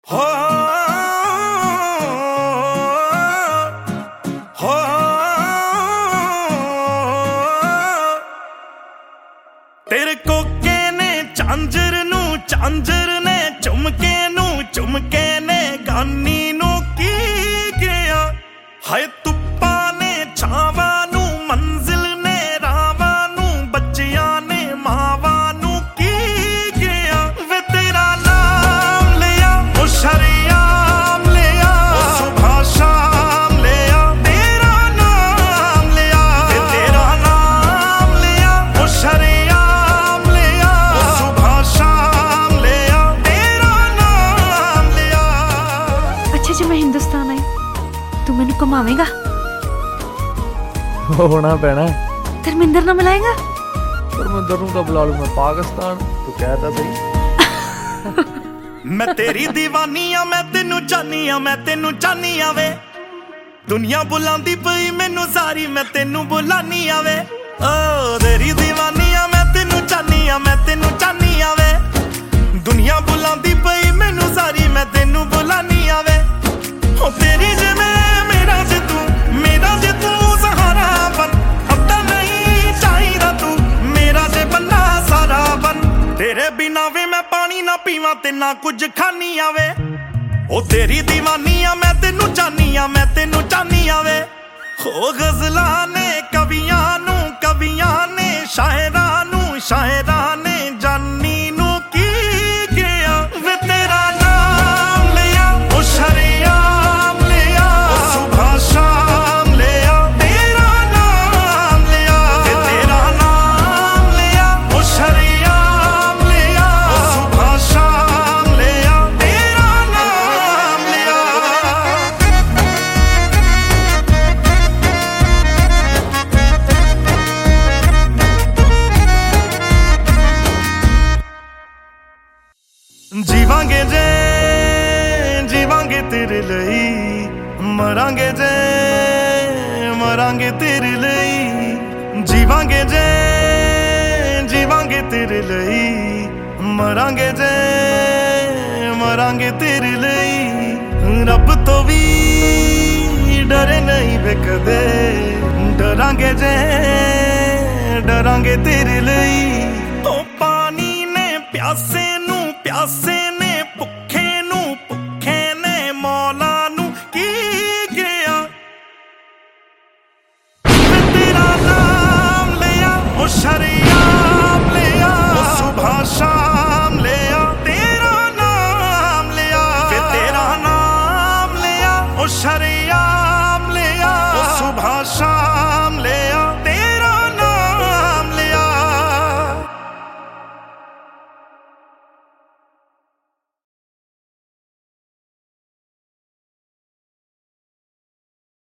ਹੋ ਹੋ ਤੇਰੇ ਕੋਕੇ ਨੇ ਝਾਂਜਰ ਨੂੰ ਝਾਂਜਰ ਨੇ ਝੁਮਕੇ ਨੇ ਗਾਨੀ ਨੂੰ ਕੀ ਗਿਆ ਹਾਏ ਧੁੱਪਾਂ ਨੇ ਛਾਵਾਂ ਨੂੰ ਮੰਜ਼ਿਲ ਨੇ ਰਾਵਾਂ ਨੂੰ ਬੱਚਿਆਂ ਨੇ ਮਾਵਾਂ ਨੂੰ ਕੀ ਗਿਆ ਵੇ ਤੇਰਾ ਨਾਮ ਲਿਆ ਉਹ ਸ਼ਰੀਆਮ ਲਿਆ ਉਹ ਸੁਬਹ ਸ਼ਾਮ ਲਿਆ ਤੇਰਾ ਨਾਮ ਲਿਆ ਵੇ ਤੇਰਾ ਨਾਮ ਲਿਆ ਉਹ ਸ਼ਰੀਆਮ ਲਿਆ ਉਹ ਸੁਬਹ ਸ਼ਾਮ ਲਿਆ ਤੇਰਾ ਨਾਮ ਲਿਆ। अच्छा जी मैं हिंदुस्तान आई तू मैनू घुमावेगा होना पैना धर्मिंदर ना मिलाएगा धर्मिंदर नूं तां बुला लूं मैं पाकिस्तान तू कहता सही मैं तेरी दीवानी आ मैं तेनू चाहनी आ वे दुनिया बुलांदी पई मैनू सारी मैं तेनू बुलानी आ वे ओ तेरी दीवानी आ मैं तेनू चाहनी आ वे दुनिया बुलांदी पई मैनू सारी मैं तेनू बुलानी आ वे ओ तेरी जे मैं मेरा जे तू सहारा बन अपना नहीं चाहिदा तू मेरा जे बन्ना सारा बन तेरे बिना वे मैं पानी ना पीवां ते ना कुछ खानी आवे ओ तेरी दीवानी आ मैं तेनू चाहनी आ वे हो गज़लां ने कवियां ने शायरां ने जानी नू की गया वे तेरा नाम लिया ओ शरीआम लिया ओ सुबह शाम लिया तेरा नाम लिया वे तेरा नाम लिया ओ शरीआम लिया ओ सुबह शाम लिया तेरा नाम लिया। जीवांगे तेरे ਲਈ ਮਰਾਂਗੇ ਤੇਰੇ ਲਈ ਜੀਵਾਂਗੇ ਤੇਰੇ ਲਈ ਮਰਾਂਗੇ ਤੇਰੇ ਲਈ ਰੱਬ ਤੋਂ ਵੀ ਡਰੇ ਨਹੀਂ ਵੇ ਕਦੇ ਡਰਾਂਗੇ ਤੇਰੇ ਲਈ ਉਹ ਪਾਣੀ ਨੇ ਪਿਆਸੇ ਨੂੰ